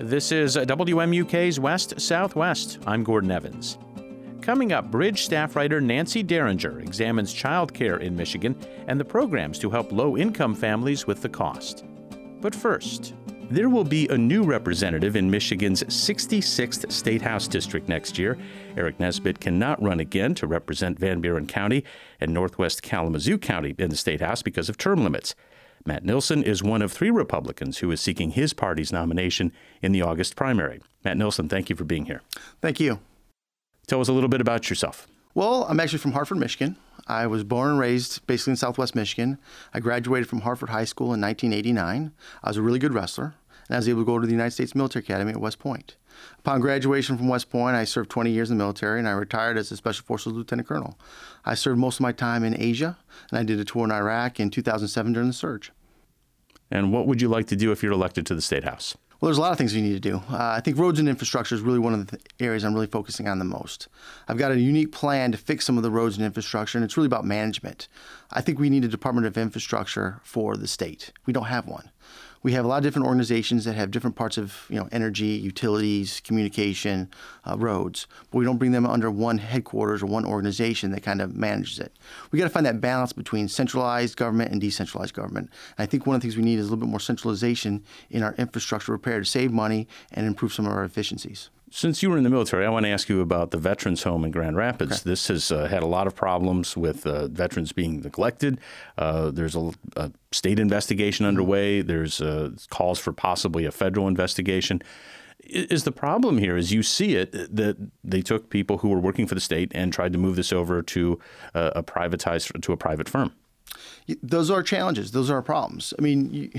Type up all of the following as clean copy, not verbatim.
This is WMUK's West Southwest. I'm Gordon Evans. Coming up, Bridge staff writer Nancy Derringer examines childcare in Michigan and the programs to help low-income families with the cost. But first, there will be a new representative in Michigan's 66th State House District next year. Eric Nesbitt cannot run again to represent Van Buren County and Northwest Kalamazoo County in the State House because of term limits. Matt Nilsen is one of 3 Republicans who is seeking his party's nomination in the August primary. Matt Nilsen, thank you for being here. Thank you. Tell us a little bit about yourself. Well, I'm actually from Hartford, Michigan. I was born and raised basically in Southwest Michigan. I graduated from Hartford High School in 1989. I was a really good wrestler, and I was able to go to the United States Military Academy at West Point. Upon graduation from West Point, I served 20 years in the military, and I retired as a Special Forces Lieutenant Colonel. I served most of my time in Asia, and I did a tour in Iraq in 2007 during the surge. And what would you like to do if you're elected to the State House? Well, there's a lot of things we need to do. I think roads and infrastructure is really one of the areas I'm really focusing on the most. I've got a unique plan to fix some of the roads and infrastructure, and it's really about management. I think we need a Department of Infrastructure for the state. We don't have one. We have a lot of different organizations that have different parts of, energy, utilities, communication, roads, but we don't bring them under one headquarters or one organization that kind of manages it. We got to find that balance between centralized government and decentralized government. And I think one of the things we need is a little bit more centralization in our infrastructure repair to save money and improve some of our efficiencies. Since you were in the military, I want to ask you about the Veterans Home in Grand Rapids. Okay. This has had a lot of problems with veterans being neglected. There's a state investigation underway. There's calls for possibly a federal investigation. Is the problem here, as you see it, that they took people who were working for the state and tried to move this over to a private firm? Those are challenges. Those are our problems. I mean,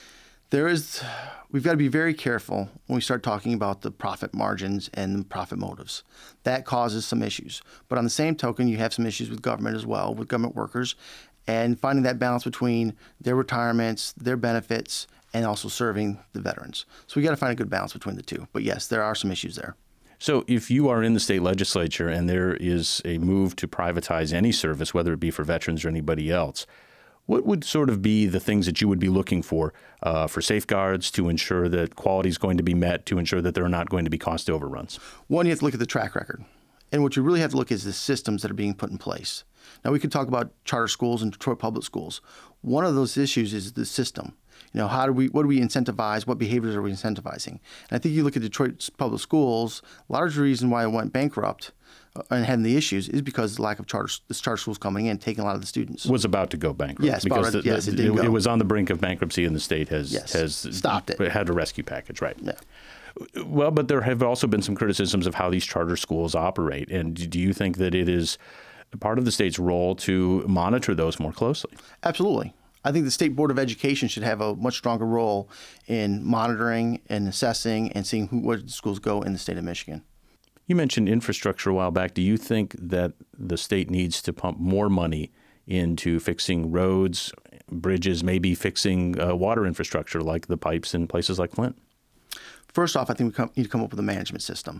we've got to be very careful when we start talking about the profit margins and the profit motives. That causes some issues. But on the same token, you have some issues with government as well, with government workers, and finding that balance between their retirements, their benefits, and also serving the veterans. So we got to find a good balance between the two. But yes, there are some issues there. So if you are in the state legislature and there is a move to privatize any service, whether it be for veterans or anybody else, what would sort of be the things that you would be looking for safeguards to ensure that quality is going to be met, to ensure that there are not going to be cost overruns? One, you have to look at the track record. And what you really have to look at is the systems that are being put in place. Now, we could talk about charter schools and Detroit public schools. One of those issues is the system. What do we incentivize? What behaviors are we incentivizing? And I think you look at Detroit public schools, a large reason why it went bankrupt and having the issues is because of the lack of charter schools coming in, taking a lot of the students. Was about to go bankrupt. Yes, because it didn't go. It was on the brink of bankruptcy, and the state has stopped it. Had a rescue package, right? Yeah. Well, but there have also been some criticisms of how these charter schools operate. And do you think that it is part of the state's role to monitor those more closely? Absolutely. I think the State Board of Education should have a much stronger role in monitoring and assessing and seeing where schools go in the state of Michigan. You mentioned infrastructure a while back. Do you think that the state needs to pump more money into fixing roads, bridges, maybe fixing water infrastructure like the pipes in places like Flint? First off, I think we need to come up with a management system.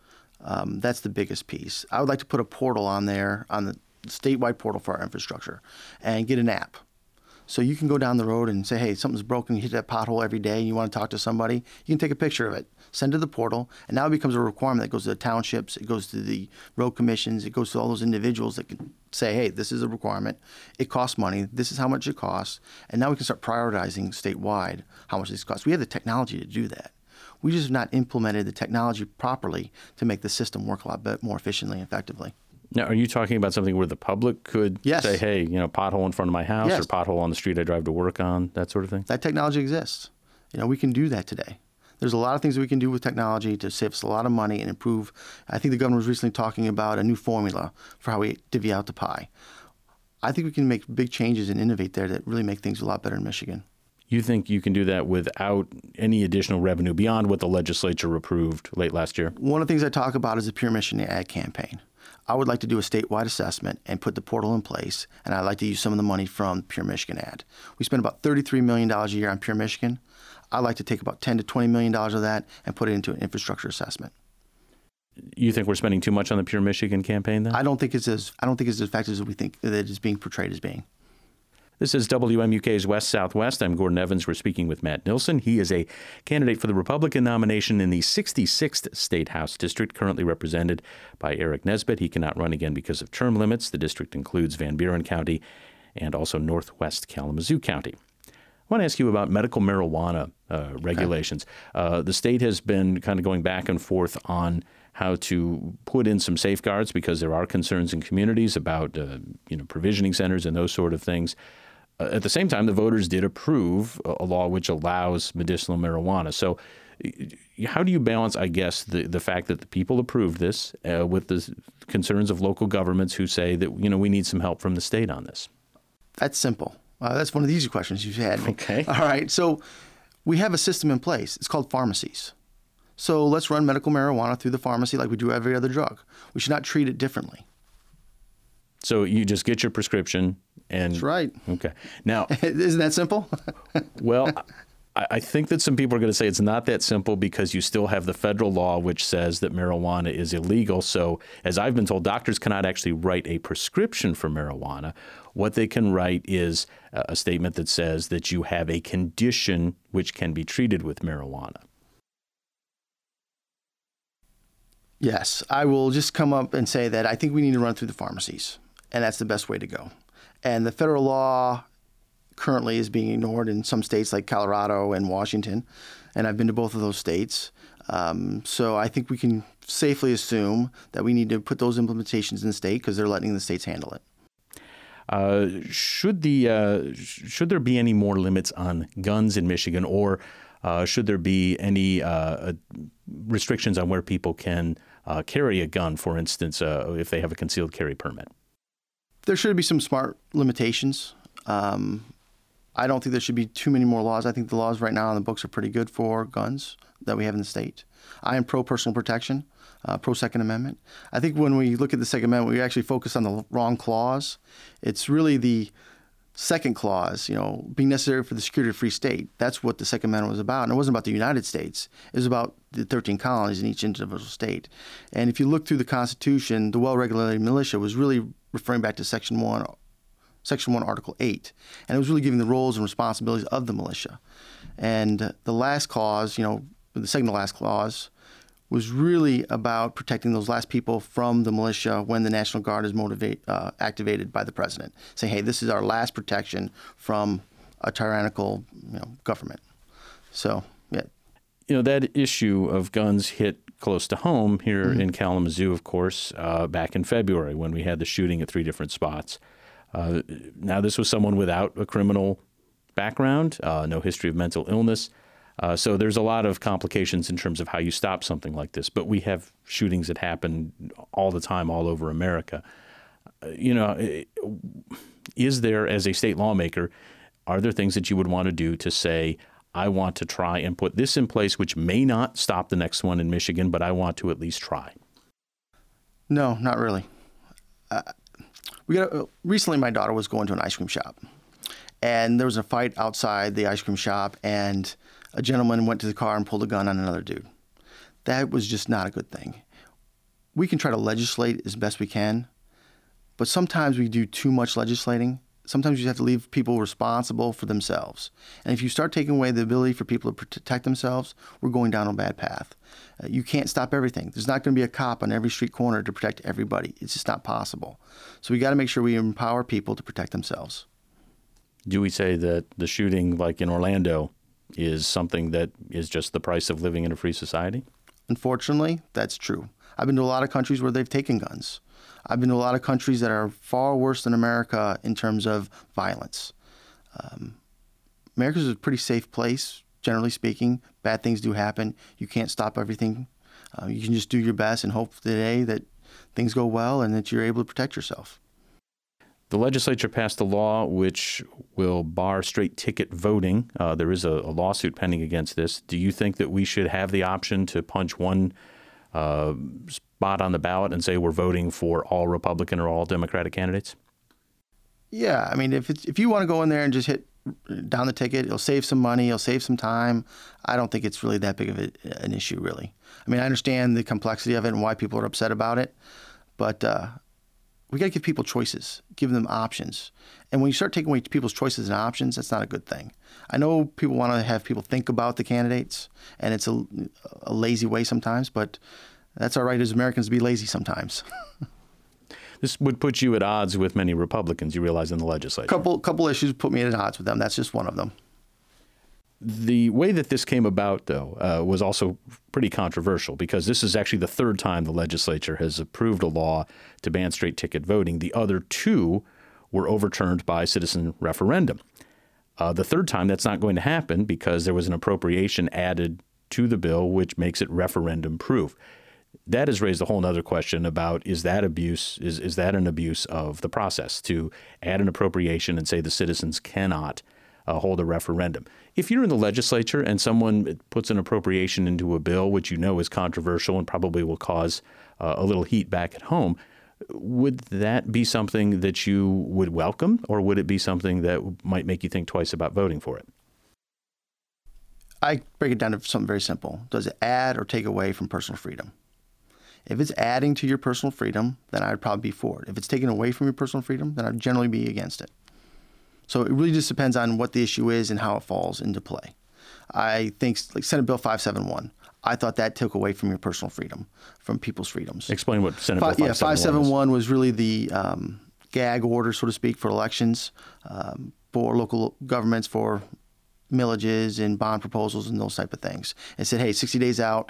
That's the biggest piece. I would like to put a portal on there, on the statewide portal for our infrastructure, and get an app. So you can go down the road and say, hey, something's broken, you hit that pothole every day, and you want to talk to somebody, you can take a picture of it, send it to the portal, and now it becomes a requirement that goes to the townships, it goes to the road commissions, it goes to all those individuals that can say, hey, this is a requirement, it costs money, this is how much it costs, and now we can start prioritizing statewide how much this costs. We have the technology to do that. We just have not implemented the technology properly to make the system work a lot bit more efficiently and effectively. Now, are you talking about something where the public could say, hey, pothole in front of my house or pothole on the street I drive to work on, that sort of thing? That technology exists. We can do that today. There's a lot of things that we can do with technology to save us a lot of money and improve. I think the governor was recently talking about a new formula for how we divvy out the pie. I think we can make big changes and innovate there that really make things a lot better in Michigan. You think you can do that without any additional revenue beyond what the legislature approved late last year? One of the things I talk about is the Pure Michigan ad campaign. I would like to do a statewide assessment and put the portal in place, and I'd like to use some of the money from Pure Michigan ad. We spend about $33 million a year on Pure Michigan. I'd like to take about $10 to $20 million of that and put it into an infrastructure assessment. You think we're spending too much on the Pure Michigan campaign, then? I don't think it's as effective as we think that it's being portrayed as being. This is WMUK's West Southwest. I'm Gordon Evans. We're speaking with Matt Nilsen. He is a candidate for the Republican nomination in the 66th State House District, currently represented by Eric Nesbitt. He cannot run again because of term limits. The district includes Van Buren County and also northwest Kalamazoo County. I want to ask you about medical marijuana regulations. The state has been kind of going back and forth on how to put in some safeguards because there are concerns in communities about provisioning centers and those sort of things. At the same time, the voters did approve a law which allows medicinal marijuana. So how do you balance, I guess, the fact that the people approved this with the concerns of local governments who say that, we need some help from the state on this? That's simple. That's one of the easy questions you've had me. Okay. All right. So we have a system in place. It's called pharmacies. So let's run medical marijuana through the pharmacy like we do every other drug. We should not treat it differently. So you just get your prescription and... That's right. Okay. Now... Isn't that simple? Well, I think that some people are going to say it's not that simple because you still have the federal law which says that marijuana is illegal. So as I've been told, doctors cannot actually write a prescription for marijuana. What they can write is a statement that says that you have a condition which can be treated with marijuana. Yes, I will just come up and say that I think we need to run through the pharmacies, and that's the best way to go. And the federal law currently is being ignored in some states like Colorado and Washington, and I've been to both of those states. So I think we can safely assume that we need to put those implementations in the state because they're letting the states handle it. Should there be any more limits on guns in Michigan, or should there be any restrictions on where people can carry a gun, for instance, if they have a concealed carry permit? There should be some smart limitations. I don't think there should be too many more laws. I think the laws right now on the books are pretty good for guns that we have in the state. I am pro-personal protection, pro-Second Amendment. I think when we look at the Second Amendment, we actually focus on the wrong clause. It's really the second clause, being necessary for the security of a free state. That's what the Second Amendment was about. And it wasn't about the United States. It was about the 13 colonies in each individual state. And if you look through the Constitution, the well-regulated militia was really referring back to Section 1, Article 8. And it was really giving the roles and responsibilities of the militia. And the last clause, the second to last clause, was really about protecting those last people from the militia when the National Guard is activated by the president, saying, hey, this is our last protection from a tyrannical government. So, yeah. That issue of guns hit close to home here in Kalamazoo, of course, back in February when we had the shooting at 3 different spots. Now, this was someone without a criminal background, no history of mental illness. So there's a lot of complications in terms of how you stop something like this. But we have shootings that happen all the time all over America. Is there, as a state lawmaker, are there things that you would want to do to say, I want to try and put this in place, which may not stop the next one in Michigan, but I want to at least try? No, not really. Recently, my daughter was going to an ice cream shop, and there was a fight outside the ice cream shop, and a gentleman went to the car and pulled a gun on another dude. That was just not a good thing. We can try to legislate as best we can, but sometimes we do too much legislating. Sometimes you have to leave people responsible for themselves. And if you start taking away the ability for people to protect themselves, we're going down a bad path. You can't stop everything. There's not going to be a cop on every street corner to protect everybody. It's just not possible. So we got to make sure we empower people to protect themselves. Do we say that the shooting, like in Orlando, is something that is just the price of living in a free society? Unfortunately, that's true. I've been to a lot of countries where they've taken guns. I've been to a lot of countries that are far worse than America in terms of violence. America's a pretty safe place, generally speaking. Bad things do happen. You can't stop everything. You can just do your best and hope today that things go well and that you're able to protect yourself. The legislature passed a law which will bar straight ticket voting. There is a lawsuit pending against this. Do you think that we should have the option to punch one spot on the ballot and say we're voting for all Republican or all Democratic candidates? Yeah, I mean, if you want to go in there and just hit down the ticket, it'll save some money, it'll save some time. I don't think it's really that big of an issue, really. I mean, I understand the complexity of it and why people are upset about it, but We got to give people choices, give them options. And when you start taking away people's choices and options, that's not a good thing. I know people want to have people think about the candidates, and it's a lazy way sometimes, but that's our right as Americans to be lazy sometimes. This would put you at odds with many Republicans, you realize, in the legislature. Couple issues put me at odds with them. That's just one of them. The way that this came about, though, was also pretty controversial because this is actually the third time the legislature has approved a law to ban straight ticket voting. The other two were overturned by citizen referendum. The third time, that's not going to happen because there was an appropriation added to the bill which makes it referendum proof. That has raised a whole other question about, is that abuse? Is that an abuse of the process to add an appropriation and say the citizens cannot hold a referendum? If you're in the legislature and someone puts an appropriation into a bill which you know is controversial and probably will cause a little heat back at home, would that be something that you would welcome, or would it be something that might make you think twice about voting for it? I break it down to something very simple. Does it add or take away from personal freedom? If it's adding to your personal freedom, then I'd probably be for it. If it's taking away from your personal freedom, then I'd generally be against it. So it really just depends on what the issue is and how it falls into play. I think, like Senate Bill 571, I thought that took away from your personal freedom, from people's freedoms. Explain what Senate Bill 571 571 was really the gag order, so to speak, for elections, for local governments, for millages and bond proposals and those type of things. It said, hey, 60 days out,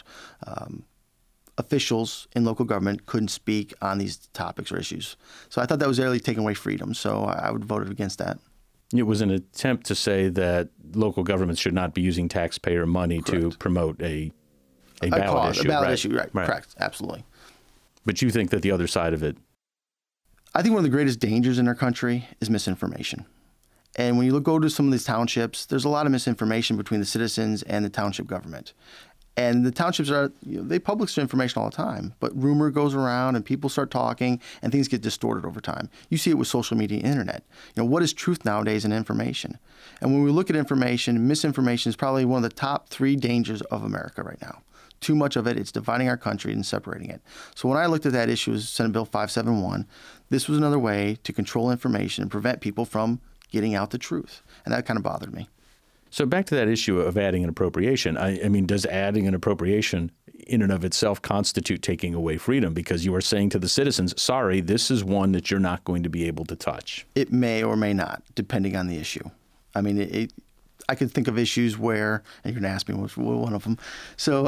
officials in local government couldn't speak on these topics or issues. So I thought that was really taking away freedom. So I would vote against that. It was an attempt to say that local governments should not be using taxpayer money Correct. to promote a ballot issue. A ballot issue, right. Correct. Absolutely. But you think that the other side of it? I think one of the greatest dangers in our country is misinformation. And when you go to some of these townships, there's a lot of misinformation between the citizens and the township government. And the townships they publish information all the time, but rumor goes around and people start talking and things get distorted over time. You see it with social media and internet. What is truth nowadays in information? And when we look at information, misinformation is probably one of the top 3 dangers of America right now. Too much of it, it's dividing our country and separating it. So when I looked at that issue as Senate Bill 571, this was another way to control information and prevent people from getting out the truth. And that kind of bothered me. So back to that issue of adding an appropriation. I mean, does adding an appropriation in and of itself constitute taking away freedom? Because you are saying to the citizens, sorry, this is one that you're not going to be able to touch. It may or may not, depending on the issue. I mean, I could think of issues where, and you're going to ask me what's one of them. So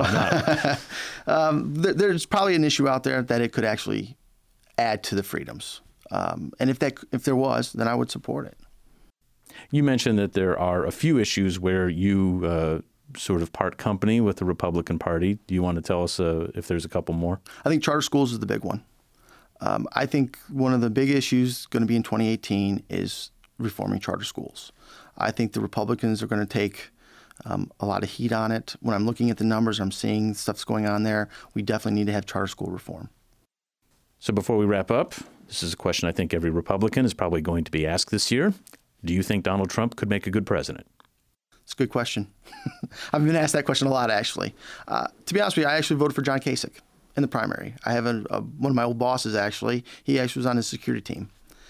there's probably an issue out there that it could actually add to the freedoms. And if there was, then I would support it. You mentioned that there are a few issues where you sort of part company with the Republican Party. Do you want to tell us if there's a couple more? I think charter schools is the big one. I think one of the big issues going to be in 2018 is reforming charter schools. I think the Republicans are going to take a lot of heat on it. When I'm looking at the numbers, I'm seeing stuff's going on there. We definitely need to have charter school reform. So before we wrap up, this is a question I think every Republican is probably going to be asked this year. Do you think Donald Trump could make a good president? It's a good question. I've been asked that question a lot, actually. To be honest with you, I actually voted for John Kasich in the primary. I have one of my old bosses, actually. He actually was on his security team.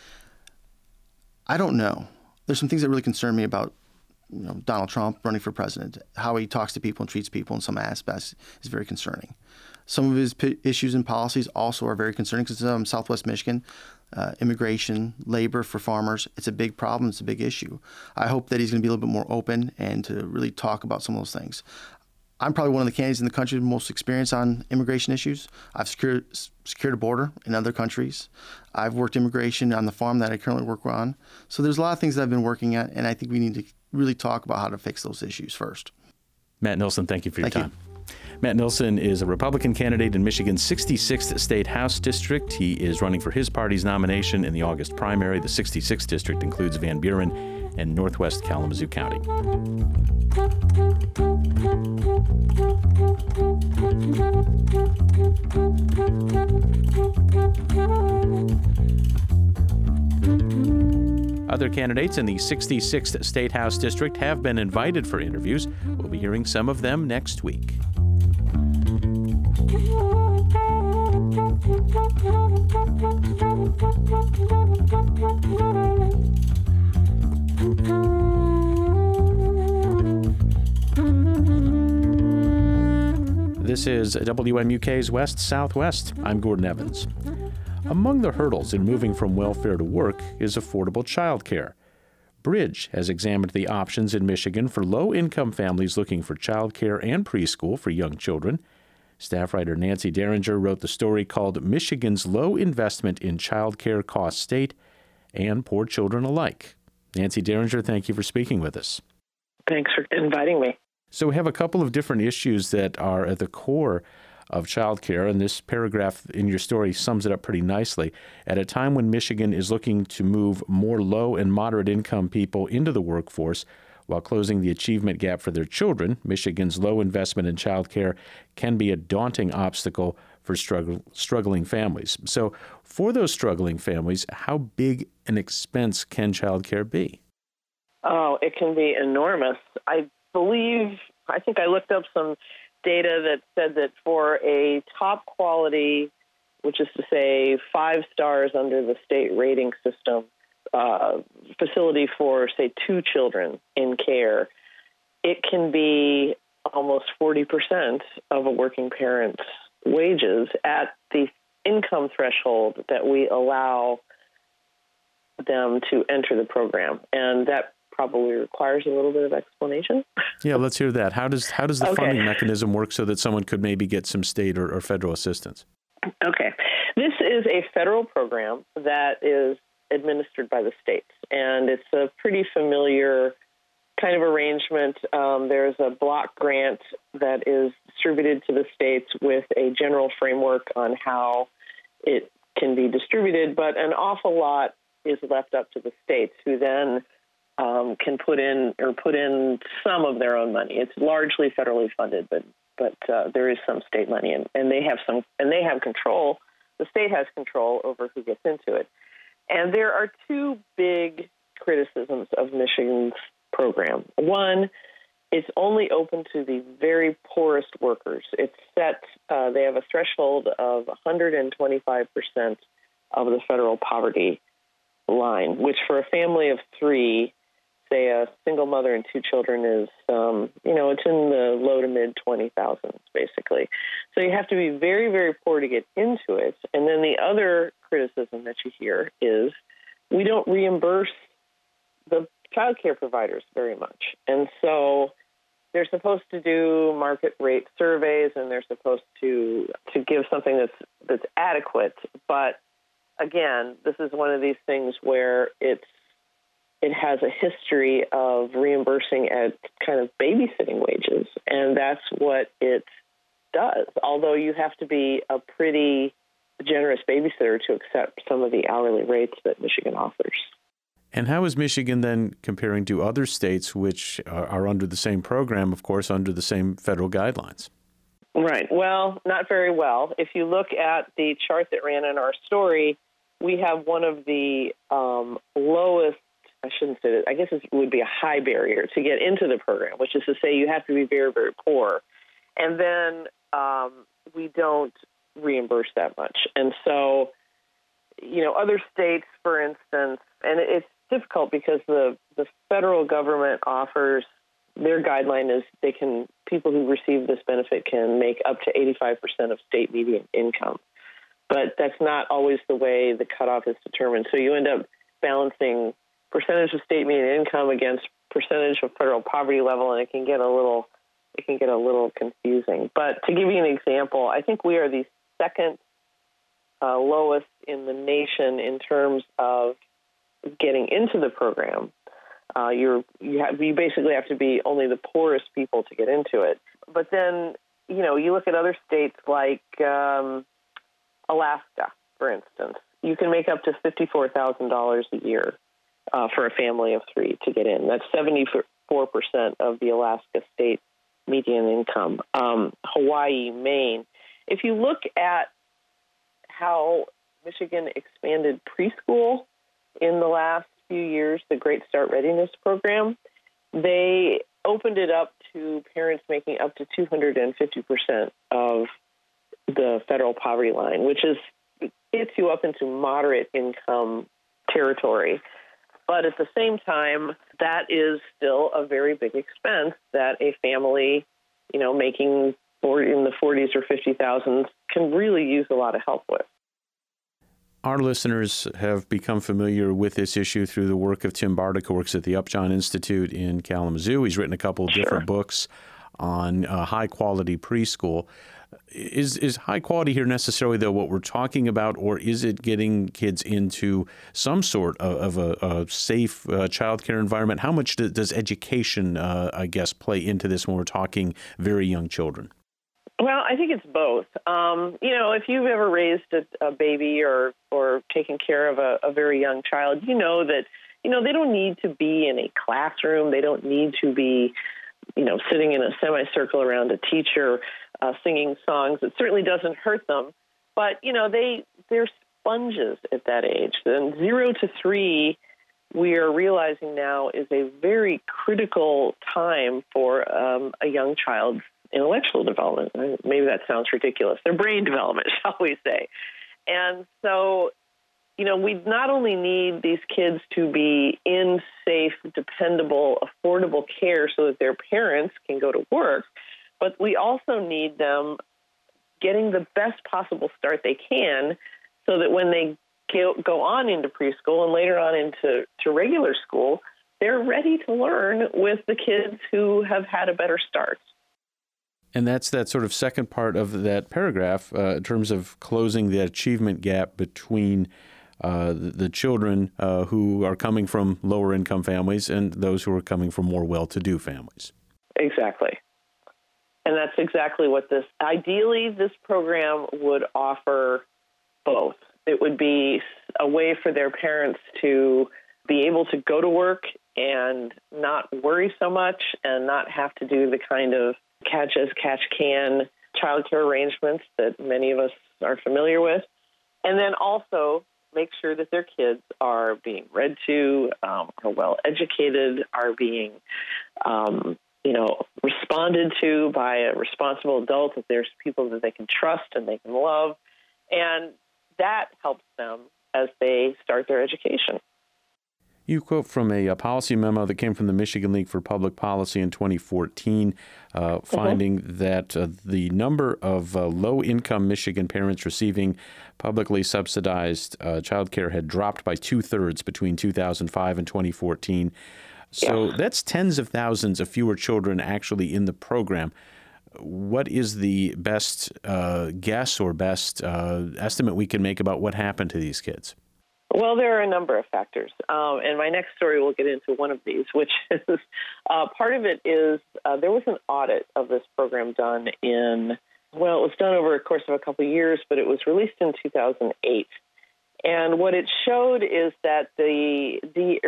I don't know. There's some things that really concern me about Donald Trump running for president. How he talks to people and treats people in some aspects is very concerning. Some of his issues and policies also are very concerning because Southwest Michigan, immigration, labor for farmers, it's a big problem. It's a big issue. I hope that he's going to be a little bit more open and to really talk about some of those things. I'm probably one of the candidates in the country with the most experience on immigration issues. I've secured a border in other countries. I've worked immigration on the farm that I currently work on. So there's a lot of things that I've been working at, and I think we need to really talk about how to fix those issues first. Matt Nilsen, thank you for your time. Matt Nilsen is a Republican candidate in Michigan's 66th State House District. He is running for his party's nomination in the August primary. The 66th District includes Van Buren and Northwest Kalamazoo County. Other candidates in the 66th State House District have been invited for interviews. We'll be hearing some of them next week. This is WMUK's West Southwest. I'm Gordon Evans. Among the hurdles in moving from welfare to work is affordable childcare. Bridge has examined the options in Michigan for low-income families looking for childcare and preschool for young children. Staff writer Nancy Derringer wrote the story called Michigan's Low Investment in Childcare Cost State and Poor Children Alike. Nancy Derringer, thank you for speaking with us. Thanks for inviting me. So we have a couple of different issues that are at the core of childcare, and this paragraph in your story sums it up pretty nicely. At a time when Michigan is looking to move more low and moderate income people into the workforce while closing the achievement gap for their children, Michigan's low investment in childcare can be a daunting obstacle for struggling families. So for those struggling families, how big an expense can childcare be? Oh, it can be enormous. I think I looked up some data that said that for a top quality, which is to say 5 stars under the state rating system, facility for, say, 2 children in care, it can be almost 40% of a working parent's wages at the income threshold that we allow them to enter the program. And that probably requires a little bit of explanation. Yeah, let's hear that. How does the funding mechanism work so that someone could maybe get some state or federal assistance? Okay. This is a federal program that is administered by the states, and it's a pretty familiar kind of arrangement. There's a block grant that is distributed to the states with a general framework on how it can be distributed, but an awful lot is left up to the states, who then can put in some of their own money. It's largely federally funded, but there is some state money, and they have control. The state has control over who gets into it. And there are 2 big criticisms of Michigan's program. One, it's only open to the very poorest workers. It's set, they have a threshold of 125% of the federal poverty line, which for a family of 3, say a single mother and 2 children is, it's in the low to mid 20,000s, basically. So you have to be very, very poor to get into it. And then the other criticism that you hear is we don't reimburse the child care providers very much. And so they're supposed to do market rate surveys, and they're supposed to give something that's adequate. But again, this is one of these things where it has a history of reimbursing at kind of babysitting wages, and that's what it does, although you have to be a pretty generous babysitter to accept some of the hourly rates that Michigan offers. And how is Michigan then comparing to other states which are under the same program, of course, under the same federal guidelines? Right. Well, not very well. If you look at the chart that ran in our story, we have one of the lowest, I shouldn't say that, I guess it would be a high barrier to get into the program, which is to say you have to be very, very poor. And then we don't reimburse that much. And so, other states, for instance, and it's difficult because the federal government offers, their guideline is people who receive this benefit can make up to 85% of state median income. But that's not always the way the cutoff is determined. So you end up balancing percentage of state median income against percentage of federal poverty level, and it can get a little confusing. But to give you an example, I think we are the second lowest in the nation in terms of getting into the program. You basically have to be only the poorest people to get into it. But then, you look at other states like Alaska, for instance. You can make up to $54,000 a year for a family of 3 to get in. That's 74% of the Alaska state median income. Hawaii, Maine. If you look at how Michigan expanded preschool in the last few years, the Great Start Readiness Program, they opened it up to parents making up to 250% of the federal poverty line, which is gets you up into moderate income territory. But at the same time, that is still a very big expense that a family, making in the 40s or 50,000s can really use a lot of help with. Our listeners have become familiar with this issue through the work of Tim Bartek, who works at the Upjohn Institute in Kalamazoo. He's written a couple of different books on high-quality preschool. Is high quality here necessarily, though, what we're talking about, or is it getting kids into some sort of a safe child care environment? How much does education, play into this when we're talking very young children? Well, I think it's both. If you've ever raised a baby or taken care of a very young child, you know that, they don't need to be in a classroom. They don't need to be, sitting in a semicircle around a teacher singing songs. It certainly doesn't hurt them. But, they're sponges at that age. And 0 to 3, we are realizing now, is a very critical time for a young child's intellectual development. Maybe that sounds ridiculous. Their brain development, shall we say. And so, we not only need these kids to be in safe, dependable, affordable care so that their parents can go to work, but we also need them getting the best possible start they can so that when they go on into preschool and later on into regular school, they're ready to learn with the kids who have had a better start. And that's that sort of second part of that paragraph in terms of closing the achievement gap between the children who are coming from lower income families and those who are coming from more well-to-do families. Exactly. And that's exactly what ideally, this program would offer both. It would be a way for their parents to be able to go to work and not worry so much and not have to do the kind of catch-as-catch-can childcare arrangements that many of us are familiar with. And then also make sure that their kids are being read to, are well educated, are being responded to by a responsible adult, that there's people that they can trust and they can love. And that helps them as they start their education. You quote from a policy memo that came from the Michigan League for Public Policy in 2014, finding that the number of low-income Michigan parents receiving publicly subsidized child care had dropped by 2/3 between 2005 and 2014. So that's tens of thousands of fewer children actually in the program. What is the best guess or best estimate we can make about what happened to these kids? Well, there are a number of factors, and my next story will get into one of these, which is part of it is there was an audit of this program done it was done over a course of a couple of years, but it was released in 2008. And what it showed is that the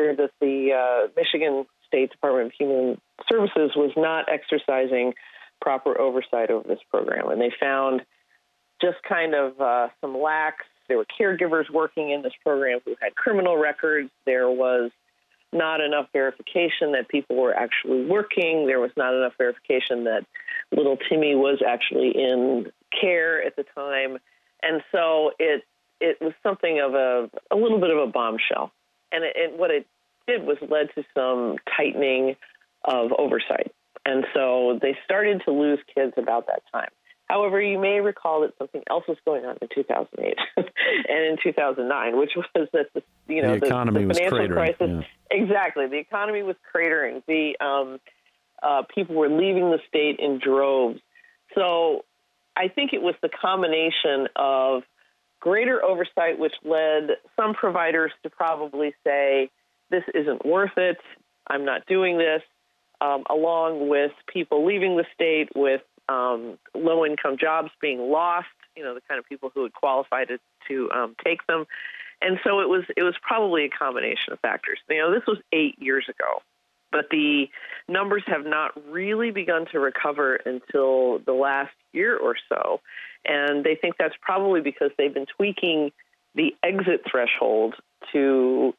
Michigan State Department of Human Services was not exercising proper oversight over this program, and they found just kind of some lacks. There were caregivers working in this program who had criminal records. There was not enough verification that people were actually working. There was not enough verification that little Timmy was actually in care at the time. And so it was something of a little bit of a bombshell. And what it did was led to some tightening of oversight. And so they started to lose kids about that time. However, you may recall that something else was going on in 2008 and in 2009, which was that the economy was financial cratering. crisis. Yeah. Exactly, the economy was cratering. The people were leaving the state in droves. So I think it was the combination of greater oversight, which led some providers to probably say, "This isn't worth it. I'm not doing this," along with people leaving the state with low-income jobs being lost, the kind of people who would qualify to take them. And so it was probably a combination of factors. This was 8 years ago, but the numbers have not really begun to recover until the last year or so. And they think that's probably because they've been tweaking the exit threshold to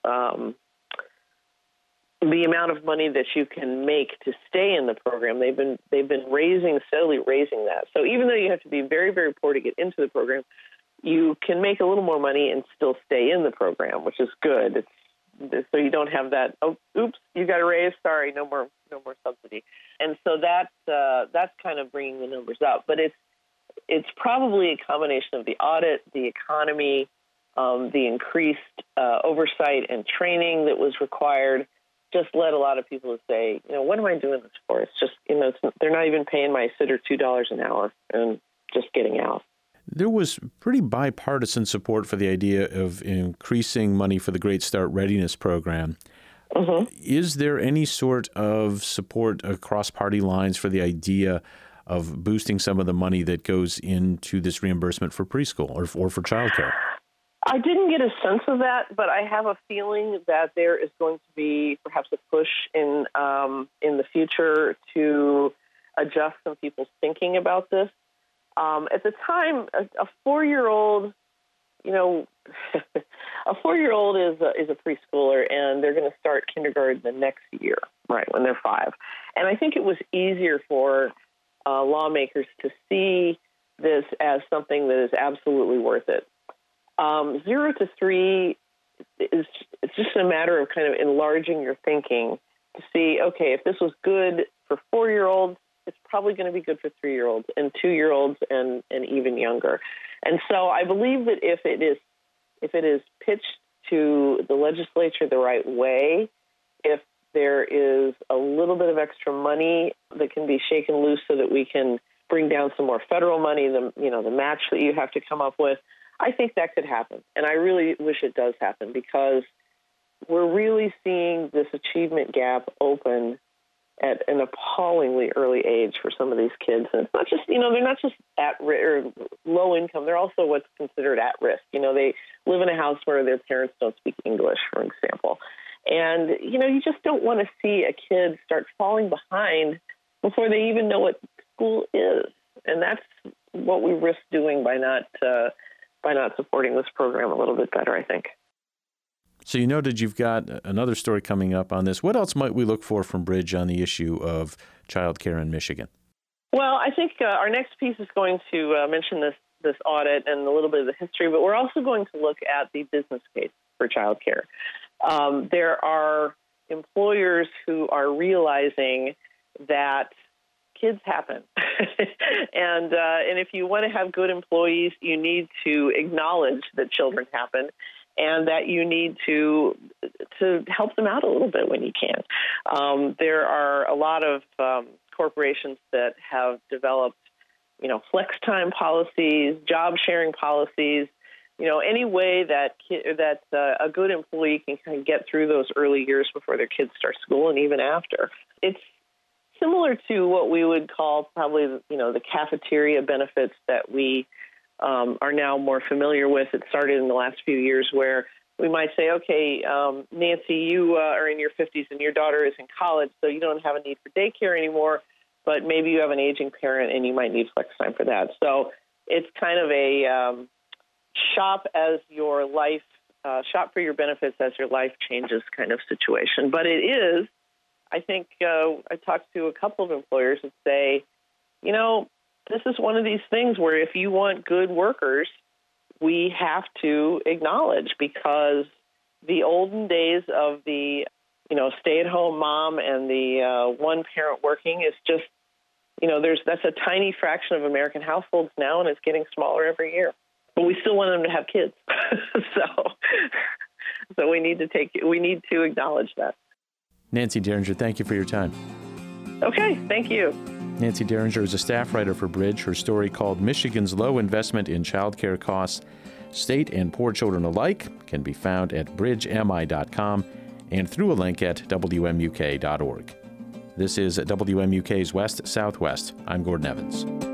the amount of money that you can make to stay in the program. They've been steadily raising that. So even though you have to be very, very poor to get into the program, you can make a little more money and still stay in the program, which is good. So you don't have that, oh, oops, you got a raise, sorry, no more subsidy. And so that's kind of bringing the numbers up. But it's probably a combination of the audit, the economy, the increased oversight and training that was required, just led a lot of people to say, what am I doing this for? It's just, they're not even paying my sitter $2 an hour and just getting out. There was pretty bipartisan support for the idea of increasing money for the Great Start Readiness Program. Mm-hmm. Is there any sort of support across party lines for the idea of boosting some of the money that goes into this reimbursement for preschool or for childcare? I didn't get a sense of that, but I have a feeling that there is going to be perhaps a push in the future to adjust some people's thinking about this. At the time, a 4-year-old, a 4-year-old is a preschooler, and they're going to start kindergarten the next year, right, when they're 5. And I think it was easier for lawmakers to see this as something that is absolutely worth it. 0 to 3 it's just a matter of kind of enlarging your thinking to see, okay, if this was good for 4-year-olds, it's probably going to be good for 3-year-olds and 2-year-olds and even younger. And so I believe that if it is pitched to the legislature the right way, if there is a little bit of extra money that can be shaken loose so that we can bring down some more federal money, the match that you have to come up with, I think that could happen. And I really wish it does happen because we're really seeing this achievement gap open at an appallingly early age for some of these kids. And it's not just, they're not just at or low income. They're also what's considered at risk. They live in a house where their parents don't speak English, for example. And, you just don't want to see a kid start falling behind before they even know what school is. And that's what we risk doing by not supporting this program a little bit better, I think. So you noted you've got another story coming up on this. What else might we look for from Bridge on the issue of childcare in Michigan? Well, I think our next piece is going to mention this audit and a little bit of the history, but we're also going to look at the business case for childcare. There are employers who are realizing that kids happen. and if you want to have good employees, you need to acknowledge that children happen and that you need to help them out a little bit when you can. There are a lot of corporations that have developed, flex time policies, job sharing policies, any way that a good employee can kind of get through those early years before their kids start school and even after. It's similar to what we would call probably, the cafeteria benefits that we are now more familiar with. It started in the last few years where we might say, okay, Nancy, you are in your 50s and your daughter is in college, so you don't have a need for daycare anymore, but maybe you have an aging parent and you might need flex time for that. So it's kind of a shop for your benefits as your life changes kind of situation. But it is, I think I talked to a couple of employers that say, this is one of these things where if you want good workers, we have to acknowledge, because the olden days of the, stay-at-home mom and the one parent working is just, that's a tiny fraction of American households now, and it's getting smaller every year. But we still want them to have kids. So we need to acknowledge that. Nancy Derringer, thank you for your time. Okay, thank you. Nancy Derringer is a staff writer for Bridge. Her story, called Michigan's Low Investment in Childcare Costs, State and Poor Children Alike, can be found at bridgemi.com and through a link at WMUK.org. This is WMUK's West Southwest. I'm Gordon Evans.